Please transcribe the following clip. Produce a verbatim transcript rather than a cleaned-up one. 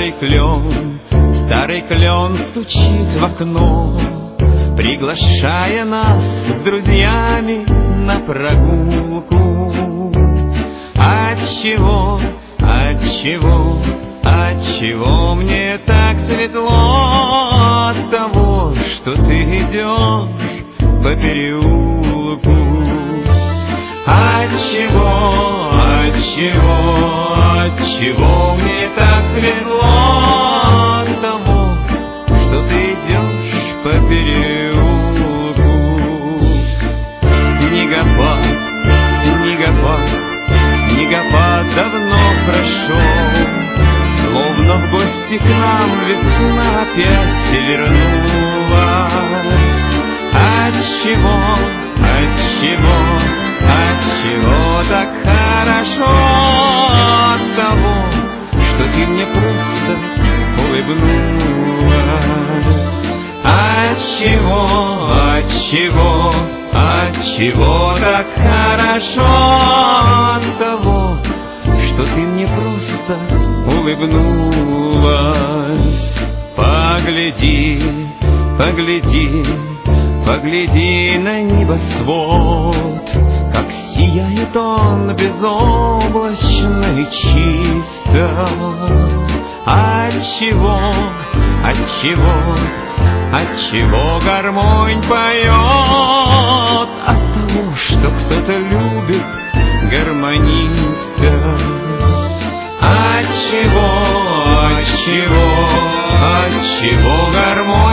старый клен, старый клен стучит в окно, приглашая нас с друзьями на прогулку. Отчего, отчего, отчего мне так светло от того, что ты идешь по переулку? Отчего, отчего, отчего мне так светло от того, что ты идешь по переулку? Снегопад, снегопад, снегопад давно прошел, словно в гости к нам весна опять вернулась. Отчего, отчего, отчего так хорошо от того, что ты мне просто улыбнулась? Отчего, отчего, отчего так хорошо от того, что ты мне просто улыбнулась? Погляди, погляди, погляди на небосвод, как сияет он безоблачно и чисто. Отчего, отчего, отчего гармонь поет? От того, что кто-то любит гармониста. Отчего, отчего, отчего гармонь